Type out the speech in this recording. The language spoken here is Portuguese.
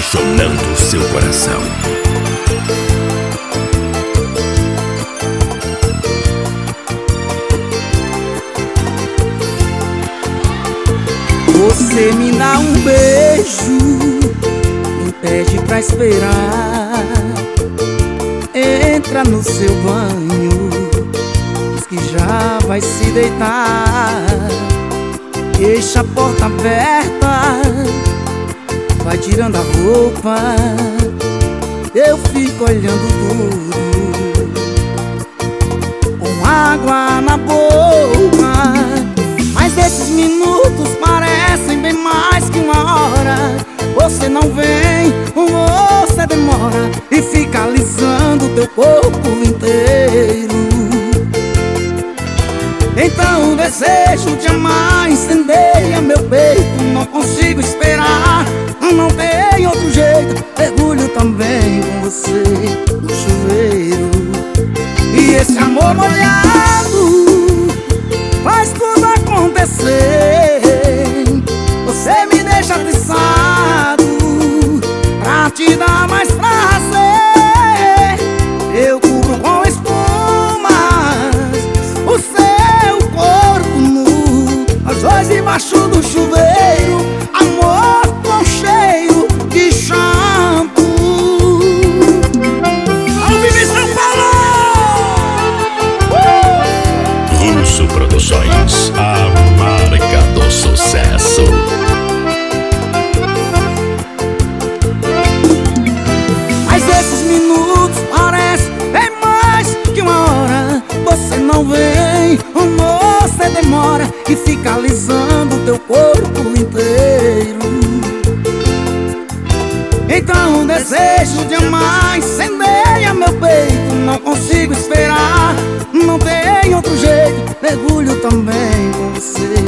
apaixonando seu coração. Você me dá um beijo, me pede pra esperar. Entra no seu banho, diz que já vai se deitar. Deixa a porta aberta, vai tirando a roupa. Eu fico olhando tudo, com água na boca. Mas esses minutos parecem bem mais que uma hora. Você não vem, você demora e fica alisando teu corpo inteiro. Então o desejo de amar incendeia meu peito. Não consigo esperar, não tem outro jeito. Mergulho também com você no chuveiro. E esse amor molhado faz tudo acontecer. Você me deixa atiçado pra te dar mais prazer. Eu cubro com espumas o seu corpo nu, nós dois debaixo do chuveiro, amor com cheiro de shampoo. Ao vivo em São Paulo! Russo Produções, a marca do sucesso. Mas esses minutos parecem bem mais que uma hora. Você não vem, você demora e fica alisando teu corpo inteiro. Então o desejo de amar incendeia meu peito. Não consigo esperar, não tem outro jeito. Mergulho também com você